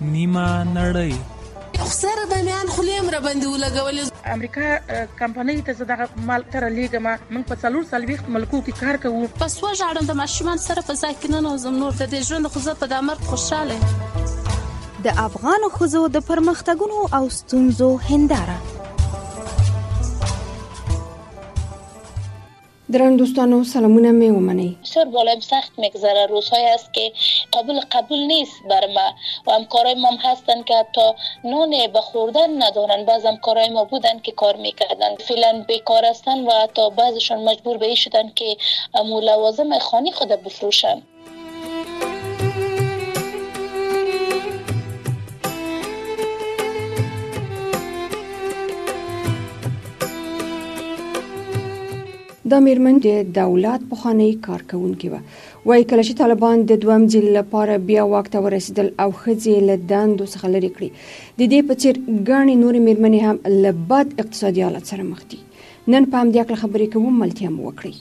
نیمه نړۍ. خسر د میان خلیم را باندې ولګولې. امریکا کمپنۍ ته زه دغه مال تر لیږم. موږ په 440 ملکو کې کار کوو. پس وژاړم د ماشومان سره په ځای کې نه نوزم. نور د دې ژوند خو زه په دا مرګ خوشحاله. د افغان ښځو د پرمختګونو او ستونزو هنداره. درنو دوستانو سلامونه می ومنی. بسیار بالایم سخت میگذره. روزهایی است که قبول نیست بر ما و همکارای ما هستن که حتی نان به خوردن ندارن. بعض همکارای ما بودن که کار میکردن فعلا بیکار هستن و حتی بعضشون مجبور به این شدن که لوازم خانه خود بفروشن. دا میرمن د دولت پخوانی کارکونکې وه. وایي کله چې طالبان د دویم ځل لپاره بیا واک ته ورسېدل او ښځې له دندو څخه لرې کړي، د دې په څېر ګڼې نورې میرمنې هم له بد اقتصادي حالت سره مخ دي. نن په همدې هکله خبرې کوو، ملتیا مو وکړئ.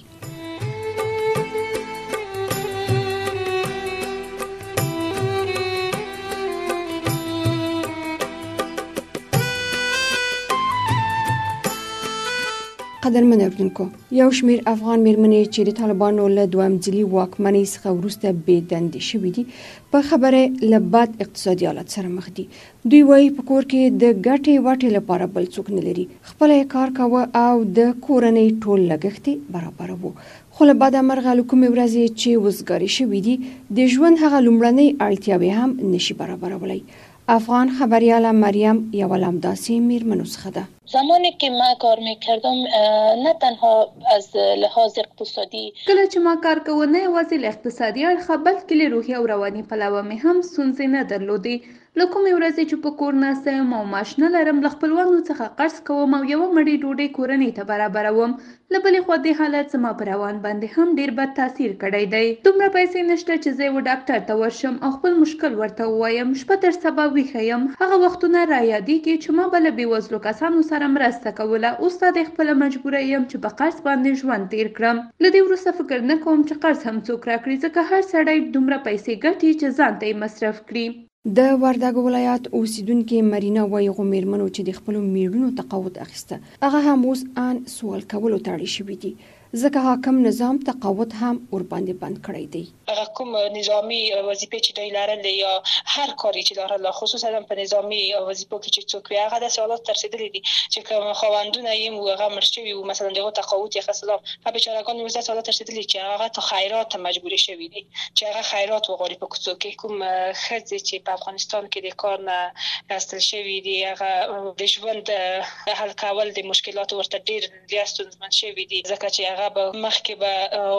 قدرمن اوریدونکو، یو شمیر افغان میرمنې چې د طالبانو له دویم ځلي واکمنۍ څخه وروسته بې دندې شوي دي، په خبره له بد اقتصادي حالت سره مخ دي. دوی وایي په کور کې د ګټې وټې لپاره بل څوک نه لري، خپله یې کار کاوه او د کورنۍ ټول لګښت یې برابروه. خو له بده مرغه له کومې ورځې چې وزګارې شوي دي، د ژوند هغه لومړنۍ اړتیاوې هم نشي برابرولی. افغان خبریاله مریم یو له همداسې میرمنو څخه ده. زمانی که ما کار میکردم نه تنها از لحاظ اقتصادی، کله چې ما کار کوه نه یوازې له اقتصادي اړخه بلکې له روحي او رواني پلوه مې هم ستونزې نه درلودې. له کومې ورځې چې په کور ناسته یم او معاش نه لرم، له خپلوانو څخه قرض کوم او یوه مړۍ ډوډۍ کورنۍ ته برابروم. له بلې خوا دې حالت زما په روان باندې هم ډېر بد تاثیر کړی دی. دومره پیسې نشته چې زه یوه ډاکټر ته ورشم او خپل مشکل ورته ووایم. شپه تر سبا ویښه یم. هغه وختونه رایادېږي چې ما به له بېوزلو کسانو سره مرسته کوله. اوس دا د خپله مجبوره یم چې په قرض باندې ژوند تیر کړم. له دې وروسته فکر نه کوم چې قرض هم څوک راکړي، ځکه هر سړی دومره پیسې ګټي چې ځان ته یې مصرف کړي. د وردګو ولایت اوسیدونکې مرینا وایي هغو میرمنو چې د خپلو میړونو تقاعد اخیسته، هغه هم اوس ان سوال کولو ته اړ شوي دي، ځکه حاکم نظام تقاعد هم ورباندې بند کړی دی. هغه کوم نظامی وظیفه چې دوی لرلې یا هر کاری چې لرله، خصوصا په نظامی وظیفو کې چې څوک وي، هغه د سوالات تر رسیدلي دي چې کوم خواندونه یې هغه مړ شوي وو، مثلا دغه تقاعد یې خلاص، هغه بیچارهګان یې وزه سوالات تر رسیدلي چې هغه ته خیرات مجبور شوي دي چې هغه خیرات وغواړي په کوڅو کې. کوم ښځې چې په افغانستان کې د کار نه ایستل شوي دي، هغه د ژوند حل کول د مشکلاتو ورته ډېر زیات ستونزمن شوي دي، ځکه چې هغه به مخکې به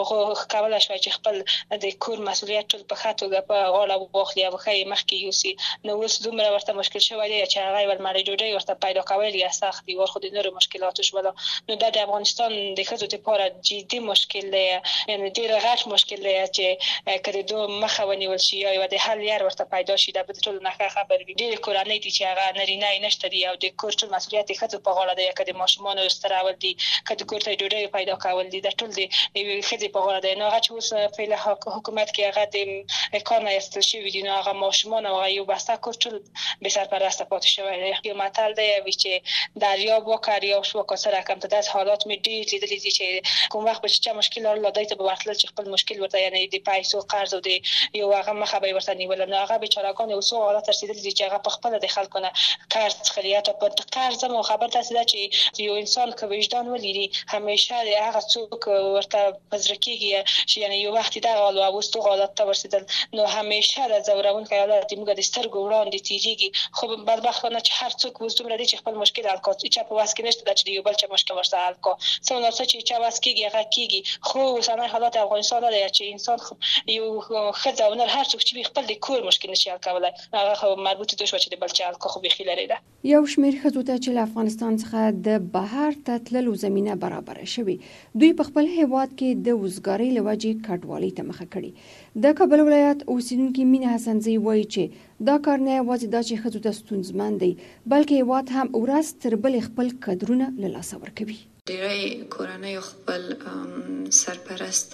کولای شوی چې خپل د کور مسؤلیت ټول په ښه توګه په غاړه واخلي او ښه یې مخکې یوسي. نو اوس دومره ورته مشکل شوی دی چې هغه یوه مړۍ ډوډۍ ورته پیدا کول یې سخت دي، خو د نورو مشکلاتو شوله. نو دا د افغانستان د ښځو دپاره جدي مشکل دی، یعنې ډېر غټ مشکل دی چې که د دو مخه ونیول شي یا یوه د حل لار ورته پیدا شي، دا به د ټولو نه ښه خبر وي. ډېرې کورنۍ دي چې هغه نرینه یې نشته دي او د کور ټول مسؤلیت د ښځو په غاړه دی، که د ماشومانو سترول دي، که د کور ته ډوډۍ پیدا کول دي، دا ټول د یوې ښځې په غاړه دی. نو هغه چې اوس فعلا حکومت کې هغه د کار نه ایستل شوي دي، نو هغه ماشومان او هغه یو بسته کور ټول بې سرپرسته پاتې شوی دی. یو متل دی وایي چې دریاب وکړ یا شو که سره کم ته داسې حالات مې ډېر لیدلي دي چې کوم وخت به چې چا مشکل لرله دوی ته به ورتلل چې خپل مشکل ورته، یعنې د پیسو قرض او د یو هغه مخه به یې ورته نیوله. نو هغه بیچارهګان یو څو حالات رسېدلي دي چې هغه په خپله د خلکو نه قرض څښلي. حتی په قرض هم خبر داسې ده چې یو انسان که وجدان ولري، همیشه د هغه څوک ورته په زړه کېږي چې یعنې یو وخت دغه حال و اوس دغه حالت ته ورسېدل، نو همیشه د ځورونکی حالت زموږ د سترګو وړاندې تېرېږي. خو بدبختانه چې هر څوک اوس دومره دی چې خپل مشکل حل کړي، چا په وس کې نشته ده چې د یو بل چا مشکل ورسره حل کړي. څه وناڅه چې چا وس کېږي هغه کېږي، خو اوسنی حالات افغانستان دا دی چې انسان یو ښځه او نر هر څوک چې وي خپل د کور مشکل نشي حل کولی، هغه خو مربوط دې شوه چې د بل چا حل کړي، خو بیخي لرې ده. یو شمیر ښځو ته چې له افغانستان څخه د بهر ته تللو زمینه برابره شوې، دوی په خپل هیواد کې د وزګارۍ له وجې کډوالۍ ته مخه کړې. د کابل ولایت اوسیدونکې مینه حسنزۍ وایي چې دا کار نه یوازې دا چې ښځو ته ستونزمن دی، بلکې هیواد هم ورځ تر بلې خپل قدرونه له لاسه ورکوي. ډېری کورنۍ خپل سرپرست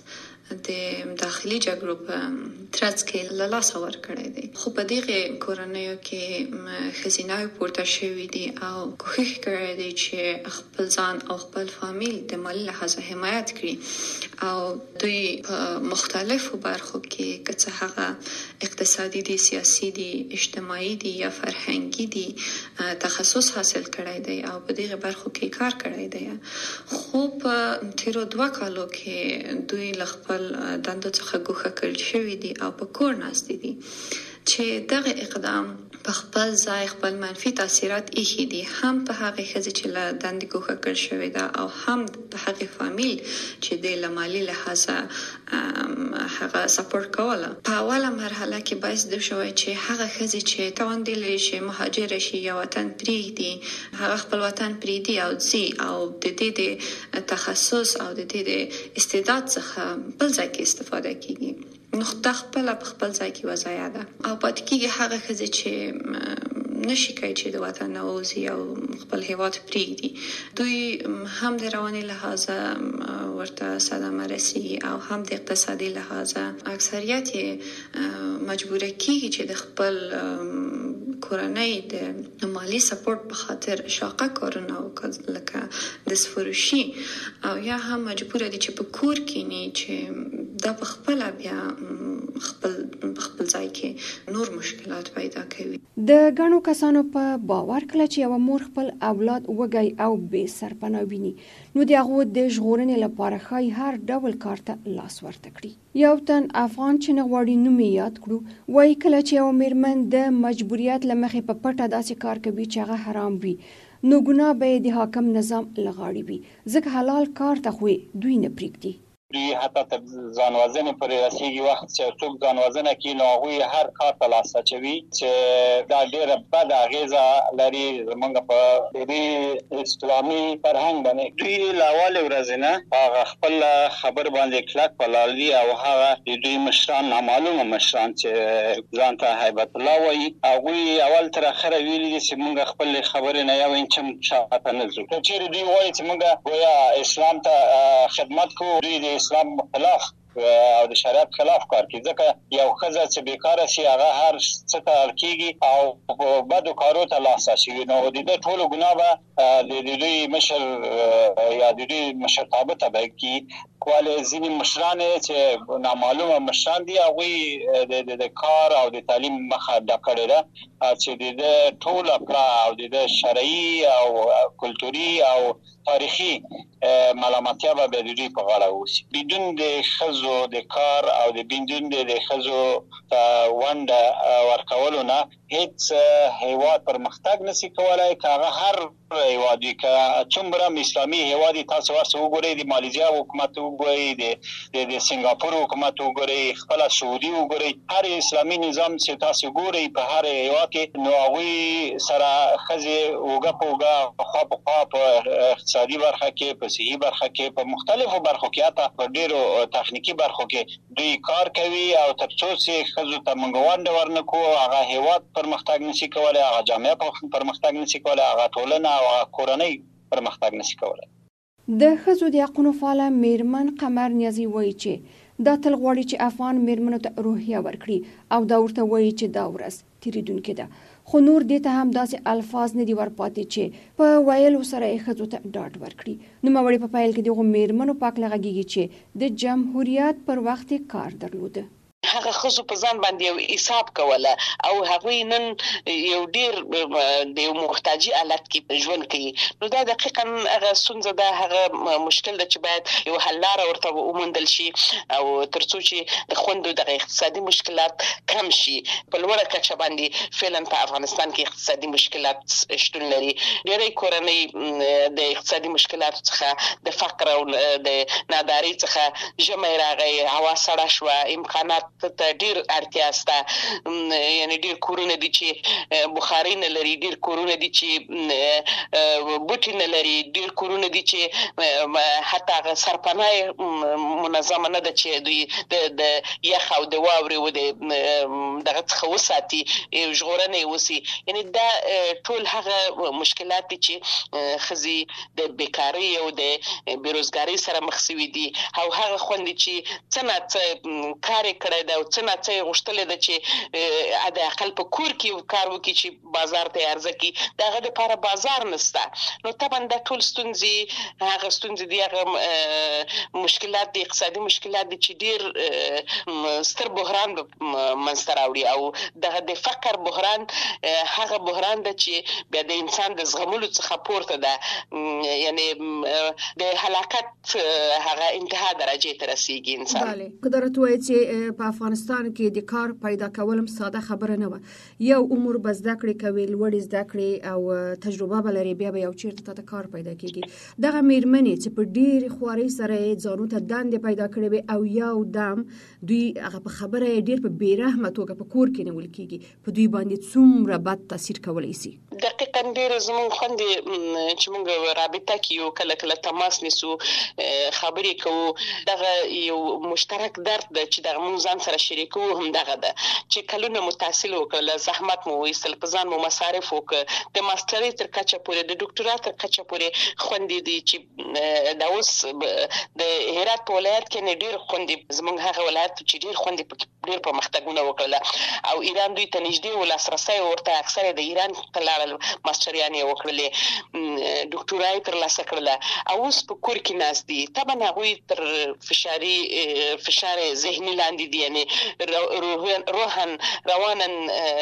د داخلي جګړو په ترڅ کې له لاسه ورکړی دی. خو په دغه کورنیو کې ښځینه پورته شوي دي او کوښښ کړی دی چې خپل ځان او خپل فامیل د مالي لحاظه حمایت کړي او دوی په مختلفو برخو کې که څه هغه اقتصادي دي، سیاسي دي، اجتماعي دي یا فرهنګي دي تخصص حاصل کړی دی او په دغه برخو کې کار کړی دی. خو په تیرو 2 کالو کې دوی له خپل دندو څخه ګوښه کړل شوي دي او په کور ناست دي چې دغه اقدام په خپل ځای خپل منفي تاثیرات ایښي دي، هم په هغه ښځې چې له دندې ګوښه کړل شوې ده او هم په هغه فامیل چې د له مالي لحاظه هغه سپورټ کوله. په اوله مرحله کې باعث د شوی چې هغه ښځې چې توانده لري چې مهاجر شي یا وطن پرېږدي، هغه خپل وطن پرېږدي او ځي او د دې د تخصص او د دې د استعداد څخه بل ځای کې استفاده کوي. نو خپل په خپل ځای کې وضعیه ده او پاتې کېږي هغه ښځې چې نشي کوي چې د وطن نه ووځي او خپل هیواد پرېږدي. دوی هم د رواني لحاظه ورته صدمه رسي او هم د اقتصادي لحاظه اکثریت مجبوره کېږي چې د خپل کورنۍ د مالی سپورټ په خاطر شاقه کارونه وکړي لکه د فروشي او یا هم مجبوره دي چې په کور کې نه چې دا په خپل بیا خپل ځای کې نور مشکلات پیدا کوي. د غنو کسانو په باور کله چې یو مور خپل اولاد وګي او به سرپناه ویني نو د هغه د ژغورنې لپاره خای هر ډول کار ته لاس ورته کړی. یو تن افغان چې نغواړي نوم یاد کړو وای کله چې یو میرمن د مجبوریت لمخې په پټه داسې کار کوي چې هغه حرام وي نو ګناه به د حاکم نظام لغاړي وي، ځکه حلال کار ته خو دوی نه پریږدي. دوی حتی تر ځانوژنې پورې رسېږي. وخت چې څوک ځانوژنه کوي نو هغوی هر کار ته لاس اچوي چې دا ډېره بده اغېزه لري زموږ په دې اسلامي فرهنګ باندې. دوی له اولې ورځې نه هغه خپل خبر باندې کلک ولاړ دي او هغه د دوی مشران نامعلومه مشران چې ځان ته هیبت الله وایي هغوی اول تر اخره ویلي دي چې موږ خپل خبرې نه یو انچم شاته نه ځو. که چېرې دوی وایي چې موږ گویا اسلام ته خدمت کوو، دوی د اسلام خلاف او د شریعت خلاف کار کوي، ځکه یو ښځه چې بیکاره شي هغه هر څه ته اړ کېږي او په بدو کارو ته لاس اچوي. نو د دې ټولو ګناه به د دوی مشر یا د دوی مشرتابه ته به کړي. ولې ځینې مشران چې نامعلومه مشران دي هغوی د کار او د تعلیم مخه ډک کړې ده چې د ټوله کړه او د شرعي او کلتوري او تاریخي ملامتیا به د دوی په غاړه اوسي. بدون د ښځو د کار او د بدون د ښځو ته ونډه ورکولو نه هیڅ هیواد پرمختګ نشي کولای. که هغه هر هیواد وي، که څومره اسلامي هیواد وي، تاسو ورسره وګورئ، د مالیزیا حکومت وګورئ، د سنګاپور حکومت وګورئ، خپله سعودي وګورئ، هر اسلامي نظام چې تاسو ګورئ په هر هیواد کې نو هغوی سره ښځې اوږه په اوږه خوا په خوا په اقتصادي برخه کې، په صحي برخه کې، په مختلفو برخو کې، حتی په ډېرو تخنیکي برخو کې دوی کار کوي او تر څو چې ښځو ته موږ ونډه ورنکړو هغه هیواد پرمختګ نشي کولی، هغه جامعه پرمختګ نشي کولی، هغه ټولنه او کورنۍ پرمختګ نشي کولی. د ښځو د حقونو فعاله میرمن قمر نیازي وایي چې دا تل غواړي چې افغان میرمنو ته روحیه ورکړي او دا ورته وایي چې دا ورځ تیریدونکې ده. خو نور دې ته هم داسې الفاظ نه دي ورپاتې چې په ویلو سره یې ښځو ته ډاډ ورکړي. نوموړې په پیل کې دغو میرمنو په هکله غږېږي چې د جمهوریت پر وخت یې کار درلوده. هغه ښځو په ځان باندې یو حساب کوله او هغوی نن یو ډېر د یو محتاجي حالت کې ژوند کوي. نو دا دقیقا هغه ستونزه ده، هغه مشکل ده چې باید یو حل لاره ورته وموندل شي او تر څو چې د خویندو دغه اقتصادي مشکلات کم شي. په لوړه کچه باندې فعلا په افغانستان کې اقتصادي مشکلات شتون لري. ډېری کورنۍ د اقتصادي مشکلاتو څخه، د فقر او د نادارۍ څخه ژمی راغی، هوا سړه شوه، امکانات ته ډیر اړتیا سته. یعنی ډیر کورونه دي چې بخاري نه لري، ډیر کورونه دي چې بوټي نه لري، ډیر کورونه دي چې حتی سرپناه منظمه نه ده چې دوی د یخ او د واورې او د دغه څخه وساتي ژغورنه وسی. یعنی دا ټول هغه مشکلات چې خزي د بیکاری او د بیروزګاری سره مخ شوي دي او هغه خوندې چې څنګه کار کړی دا او څنګه غوښتل د چې د اقل په کور کې کار وکړي چې بازار ته عرضه کړي دغه لپاره بازار نشته. نو طبعا دا ټول ستونزې دي هغه مشکلات دي اقتصادي مشکلات دي چې ډیر ستر بحران منځته راوړي او دغه د فقر بحران هغه بحران ده چې بیا د انسان د زغملو څخه پورته ده، یعنی د هلاکت هغه انتها درجه ته رسیږي انسان. بله قدرت وایي چې په افغانستان کې د کار پیدا کول ساده خبره نه و، یو عمر به زده کړې کوي، لوړې زده کړې او تجربه به لري، بیا به یو چیرته ته کار پیدا کیږي. دغه میرمنې چې په ډېرې خوارۍ سره ځانو ته دندې پیدا کړې وي او یو دم دوی هغه په خبره ډېر په بېرحمه توګه په کور کې نیول کیږي، په دوی باندې څومره بد تاثیر کولی شي؟ دقیقاً ډېر زموږ خوندې چې موږ رابطه کې یو کله تماس نیسو خبرې کوو، دغه یو مشترک درد ده چې دغه موږ ځان سره شریکو هم دغه ده چې کلونه مو تحصیل وکړل، زحمت مو وایستل، په ځان مو مصارف وکړ، د ماسترۍ تر کچه پورې د ډاکټرا تر کچه پورې خوندې دي چې دا اوس د هرات په ولایت کې نه ډېر خوندې زموږ هغه ولایت چې ډېر خوندې پکې ډېر پرمختګونه وکړل او ایران دوی ته نږدې و، لاسرسی ورته اکثره د ایران ته لاړل، ماستریانې یې وکړلې، ډاکټورا یې ترلاسه کړله او اوس په کور کې ناست دي. طبعا هغوی تر فشار ذهني لاندې دي، یعنې روحن روانن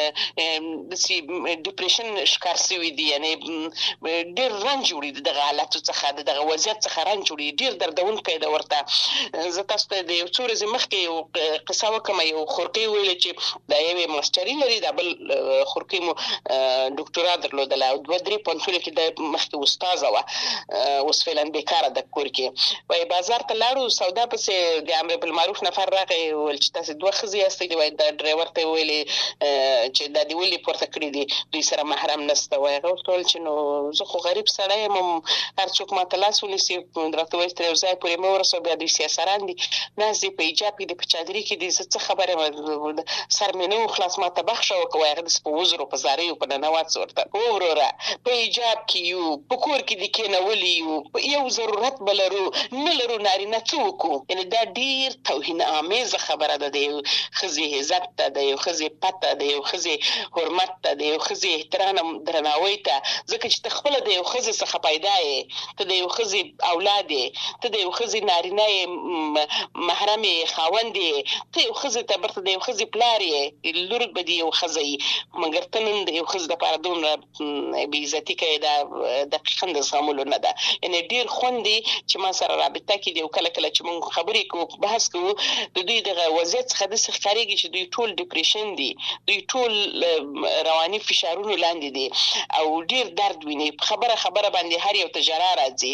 داسې ډیپریشن ښکار شوي دي، یعنې ډېر رنج وړي د دغه حالاتو څخه، د دغه وضعیت څخه رنج وړي، ډېر دردونکی ده ورته. زه تاسو ته د یو څو ورځې مخکې یو قصه وکړم، یو خورکۍ ویلې چې دا یوې ماسټري لري، دا بل خورکۍ مو ډاکټورا درلودله او 2-3 پوهنتونونو کې د مخکې استاده وه، اوس فعلا بیکاره ده کور کې. وایي بازار ته لاړو، سودا پسې د امر بالمعروف نفر راغی، ویل چې تاسې 2 ښځې یاستئ، وایي دا ډرایور ته یې ویلې چې دا دې ولې پورته کړي دي، دوی سره محرم نشته. وایي هغه ورته ویل چې نو زه خو غریب سړی یم، هر څوک ماته لاس ونیسي، راته وایي تر یو ځای پورې مې ورسوه، بیا دوی سیاسران دي، ناست دي په حجاب کې دي، په چادري کې دي، زه څه خبره یم، سر مې نه و خلاص، ماته بخښه وکړه. وایي هغه داسې په وزرو په زاریو په ننوات ورته وروره په حجاب کې یو، په کور کې دې کېنولي یو، یو ضرورت به لرو نه لرو، نارینه څه وکړو؟ یعنې دا ډېر توهین آمیزه خبره ده، د یو ښځې عزت ته، د یو ښځې پته، د یو ښځې حرمت ته، د یو ښځې احترام درناوی ته، ځکه چې ته خپله د یو ښځې څخه پیدا یې، ته د یو ښځې اولاد یې، ته د یو ښځې نارینه یې، محرم یې، خاوند یې، ته یو ښځې ته برته د یو ښځې پلار یې، لور به دې یو ښځه یي، مګر ته نن د یو ښځې دپاره دومره بې عزتي کوې، دا دقیقاً د زغملو نه ده. یعنې ډېر خوند دی چې ما سره رابطه کې دي او کله چې موږ خبرې کوو، بحث کوو، د دوی دغه وضعیت څخه داسې ښکارېږي چې دوی ټول ډیپریشن دي، دوی ټول رواني فشارونو لاندې دي او ډېر درد ویني، خبره باندې هر یو ته ژړا راځي،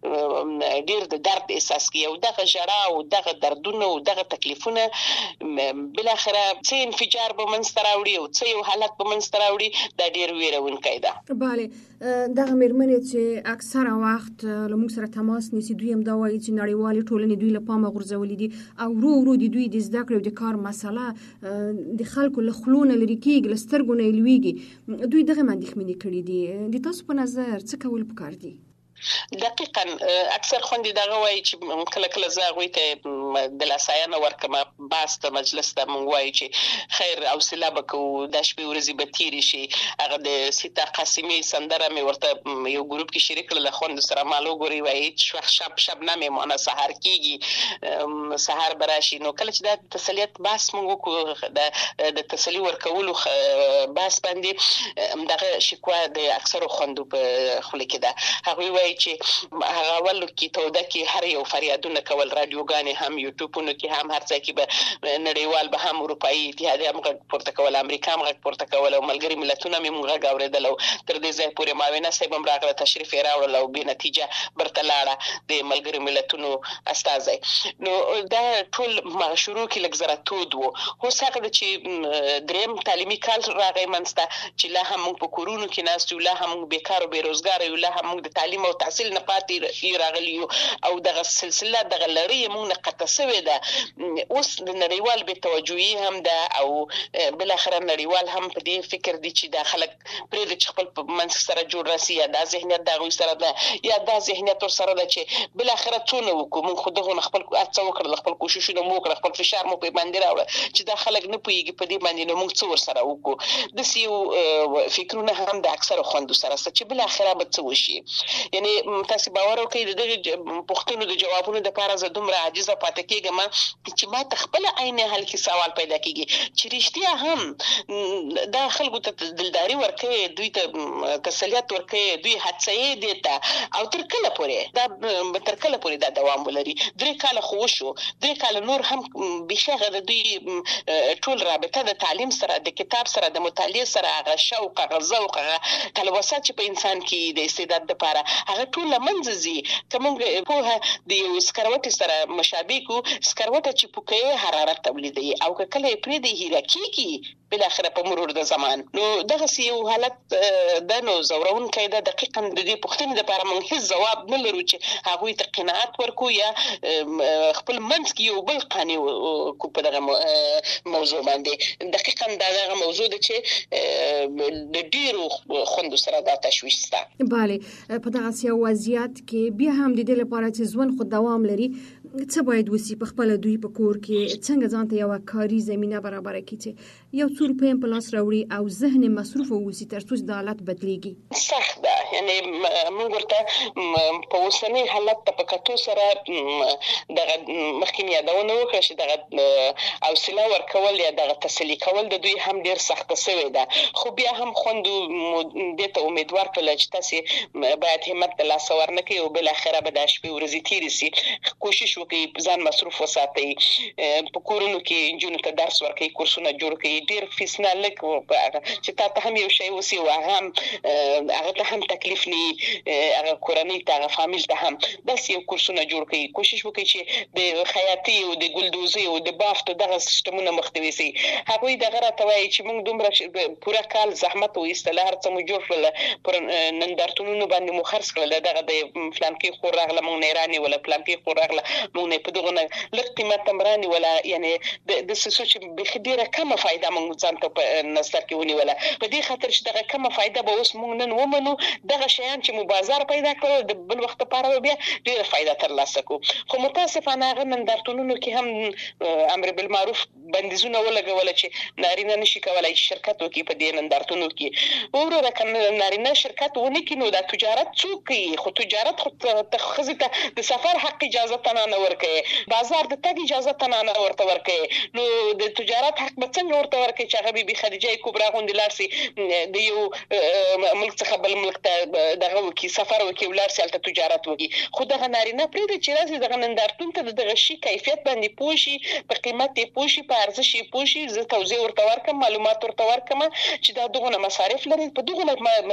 ډېر د درد احساس کوي او دغه ژړا او دغه دردونه او دغه تکلیفونه بالاخره څه انفجار به منځته راوړي او څه یو حالت به منځته راوړي، دا ډېر ویرونکی ده. بله دغه میرمنې چې اکثره وخت له موږ سره تماس نیسي، دوی هم دا وایي چې نړیوالې ټولنې دوی له پامه غورځولي دي او ورو د دوی د زده کړې او د کار مسله د خلکو له خولو نه لرې کېږي، له سترګو نه یې لوېږي. دوی دغه اندېښمنې کړي دي، د تاسو په نظر څه کول پکار دي؟ دقیقاً اکثر خوندې دغه وایي چې کله زه هغوی ته د لاسایانه ورکړم، بحث ته مجلس ته موږ وایو چې خیر حوصله به کوو، دا شپې ورځې به تېرې شي. هغه د سیتا قاسمي سندره مې ورته یو ګروپ کې شریک کړله، خوندو سره مال وګورئ، وایي هیڅ شبنم یې مانه سهار کېږي، سهار به راشي. نو کله چې دا تسلیت بحث موږ وکړو، د تسلي ورکولو بحث باندې دغه شکوه د اکثرو خوندو په خوله کې ده. هغوی وایي چې هغه اول کې توده کې هر یو فریادونه کول، رادیوګانې هم، یوټیوبونو کې هم، هر ځای کې به نړیوال به هم، اروپایي اتحادیه هم غږ پورته کول، امریکا هم غږ پورته کول او ملګري ملتونه هم موږ غږ اورېدل او تر دې ځای پورې معاونه صاحب هم راغله، تشریف یې راوړل او بې نتیجه برته لاړه د ملګري ملتونو استازی. نو دا ټول شروع کې لږ زره تود و. اوس هغه ده چې دریم تعلیمي کال راغی منځته چې لا هم موږ په کورونو کې ناست یو، لا هم موږ بیکار او بېروزګاره یو، لا هم موږ د تعلیم او تحصیل نه پاتې راغلی او دغه سلسله دغه لړۍ موږ نه قطع شوې ده. اوس د نړیوال بې توجهي هم ده او بل اخر نړیوال هم په دې فکر دي چې دا خلک پرې د خپل منځ سره جوړ راسي یا دا ذهنیت دا غوي سره ده یا دا ذهنیت ور سره ده چې بل اخر څونه وکړو موږ خو دغه خپل هڅه وکړل خپل کوششونه مو وکړل خپل فشار مو په باندې راوړل چې دا خلک نه پويږي په دې باندې نو موږ څه ور سره وکړو د سیو فکرونه هم د اکثر خوندو سره چې بل اخر به څه وشي. یعنی تاسو باور وکړئ د پښتنو د جوابونو د لپاره زه دومره عاجزه پاتې کېږم چې ما خپل عین حل کې سوال پیدا کیږي چې رښتیا هم دا خلکو ته دلداري ورکوي دوی ته تسلیت ورکوي دوی هڅې دي ته او تر کله پورې دا دوام ولري. 3 کال خو شو 3 کال نور هم بشغه د دوی ټول رابطه د تعلیم سره د کتاب سره د مطالعه سره هغه شوق هغه ذوق هغه تلوسه چې په انسان کې د استعداد لپاره هغه ټول منځي کومه په د یو سکروټ سره مشابه کو سکروټ چې پوکې حرارت تولیدوي او کله پرې د هیرکیږي بل اخره په مرور د زمان نو دغه یو حالت د نو زورون کېده دقیقاً د دې پوښتنې لپاره موږ هیڅ جواب نه لرو چې هغه ته قناعت ورکو یا خپل منځ کې یو بل قانون کو په دغه موضوع باندې دقیقاً دغه موضوع د چې د ډیرو خوندو سره دا تشویش سته. bale په دغه سیاسي وضعیت کې بیا هم د دې لپاره چې ژوند خو دوام لري څه باید وسی په خپل دوی په کور کې څنګه ځان ته یو کاری زمينه برابر کړي چې یو څو روپۍ په لاس راوړي او ذهن مصروف ووسی تر څو د حالت بدليږي. صح ده یعنی موږ ورته په اوسنۍ حالت ته په کتو سره دغه مخکې یادونه وکړه چې دغه حوصله ورکول یا دغه تسلی کول د دوی هم ډیر سخت شوی ده خو بیا هم خوندو د ته امیدوار کړل چې تاسو باید همت د لاس ورنکې او بل اخره به د شپې ورځې تیرې سي کوشش وکړئ ځان مصروف وساتئ په کورونو کې جنونو ته درس ورکړئ کورسونه جوړ کړئ ډیر فیس نه لک چې تاسو هم یو شی وسی وهم هغه ته هم تکلیف نه هغه کورنۍ ته هغه فامیل ته هم بس یو کورسونه جوړ کړئ کوشش وکړئ چې د خیاطي او د ګلدوزي او د بافت دغه سیستمونه مختوي سي هغه دغه راته وایي چې موږ دومره پورا کال زحمت او استلار څه مو جوړ کړل پر نندارتونونو باندې مو خرڅ کړل دغه د فلان کې خور راغله مونږ نه رانی ولا فلان کې خور راغله مونږ نه په دغه لږ قیمت تمرانی ولا یعنی د سوچ به خډيره کمه فائدہ مونږ ځان ته په نظر کې ونیوله په دې خاطر چې دغه کمه فائدہ به اوس مونږ نن ومنو دغه شیان چې مو بازار پیدا کړو د بل وخت لپاره بیا ډیره فائدہ ترلاسه کو خو متاسفانه هغه نندارتونونو کې هم امر بالمعروف بندیزونه ولګول چې نارینه نشي کولای شرکت وکړي په دې نندارتونو کې وروره کنه نارینه شرکت ونه کینو د تجارت څوک خو تجارت خو تخزته د سفر حق اجازه نه ورکړي بازار د تګ اجازه نه ورکړي نو د تجارت حق به څنګه ورته ورکړي چې هغه بي خدیجه کبرا غوندي لارسي د یو ملک څخه بل ملک ته دغه وکي سفر وکي ولارسي الته تجارت وکي خو دغه نارینه پرې د چیرې دغه نندارتون ته دغه شي کیفیت باندې پوشي په قیمت یې پوشي په ارزش یې پوشي زه توضیح ورته ورکم معلومات ورته ورکم چې دا دغه مصارف لري په دغه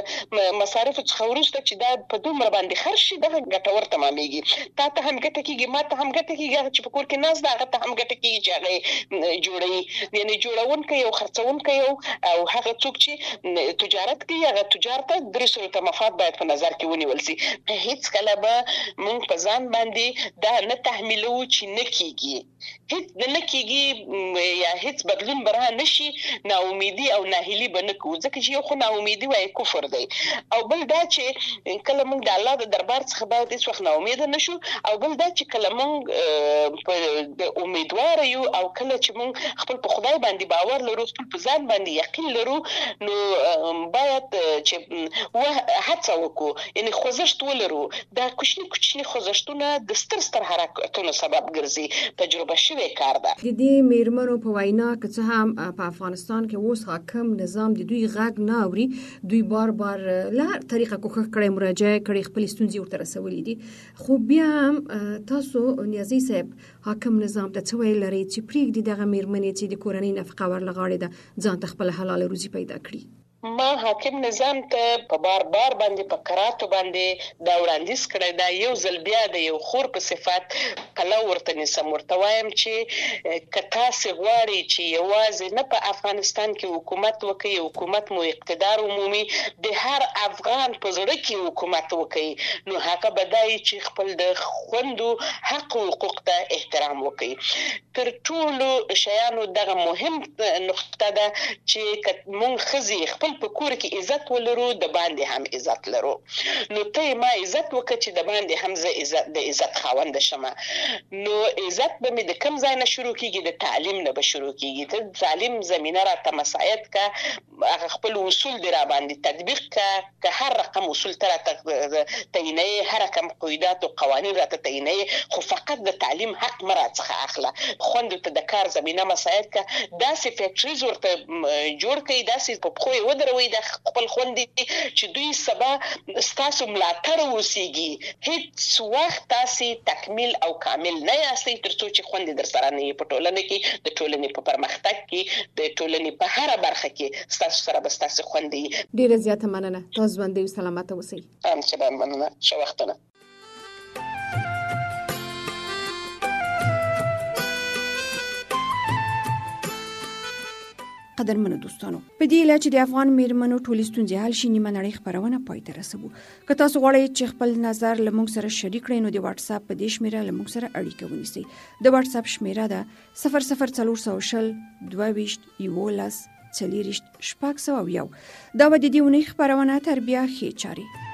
مصارف څخه ورسته چې دا په دومره باندې خرج شي دغه ګټور تمامېږي تا ته هم ګټه کیږي ما ته هم ګټه کیږي چې په کور کې ناز دا ته هم ګټه کیږي چې هغه جوړي یعنی جوړون کوي او خرڅون کوي او هغه څوک چې تجارت کوي هغه تجارت درې صورت مفاد باید په نظر کې ونیول شي هیڅ کله به موږ په ځان باندې دا نه تحمیلو چې نه کیږي هیڅ نه کیږي یا هیڅ بدلون برها نشي نا امیدي او ناهیلي بنه کو ځکه چې یو خو نا امیدي وای کفر دی او بل دا چې کله موږ د الله د دربار څخه باید هیڅ وخت نا امید نشو او بل دا چې کله موږ په امیدوار یو او کله چې موږ خپل په خدای باندې باور لرو خپل په ځان باندې یقین لرو نو باید چې هڅه وکړو یعنی خوځښت ولرو دا کوچني خوځښتونه د ستر حرکتونو سبب ګرځي تجربه شوی کار ده د دې میرمنو په وینا که څه هم په افغانستان کې اوس حاکم نظام د دوی غږ نه اوري دوی بار له هر طریقه کوښښ کړي مراجعه کړي خپل ستونزې ورته رسولې دي خو بیا هم تاسو نیازي صاحب حاکم نظام ته څه ویل لري چې پریږدي دغه میرمنې چې د کورنۍ نفقه ورلغاړي ده ځان ته خپل حلال روزي پیدا کړي ما حاکم نظام ته په بار باندې په کراتو باندې دا وړاندیز کړی دا یو ځل بیا د یو خور په صفت کله ورته نسم ورته وایم چې کتا سي غواړي چې یوازې نه په افغانستان کې حکومت وکړي حکومت مو اقتدار عمومي د هر افغان په زړه کې حکومت وکړي نو هغه بدای چې خپل د خوندو حق او حقوق ته احترام وکړي تر ټولو شیانو دغه مهم نقطه ده چې مونږ خزي خپل په کور کې عزت ولرو د باندې هم عزت لرو نو ته ما عزت وکړه چې د باندې هم زه عزت د عزت خاوند شمه نو عزت به مې د کم ځای نه شروع کیږي د تعلیم نه به شروع کیږي ته تعلیم زمينه را ته مساعد کا هغه خپل اصول دی را باندې تطبیق کا هر رقم اصول تر تعینه هر رقم قواعد او قوانین را ته تعینه خو فقط د تعلیم حق مراد څخه اخله خوند ته د کار زمينه مساعد کا داسې فیکټریز ورته جوړ کړي داسې په خو ودروي د خپل خوند چې دوی سبا ستاسو ملاتړ وسیږي هیڅ وخت تاسو تکمیل او کامل نه یاستئ ترڅو چې خوند در سره نه په ټولنه کې د ټولنې په پرمختګ کې د ټولنې په هر برخه کې ستاسو سره به ستاسو خوند ډیره زیاته مننه تاسو باندې سلامت اوسئ هم چې مننه شو وختونه قدرمنو دوستانو په دې اله چې د افغان میرمنو ټولې ستونزې حل شي نیمه نړۍ خبرونه پای ته رسوو که تاسو غواړئ چې خپل نظر له موږ سره شریک کړئ نو د واتس اپ په دې شمیره له موږ سره اړیکه ونیسئ د واتس اپ شمیره ده 00400 22 11 40 601 دا د دې ونې خبرونه تر بیا ښې چاري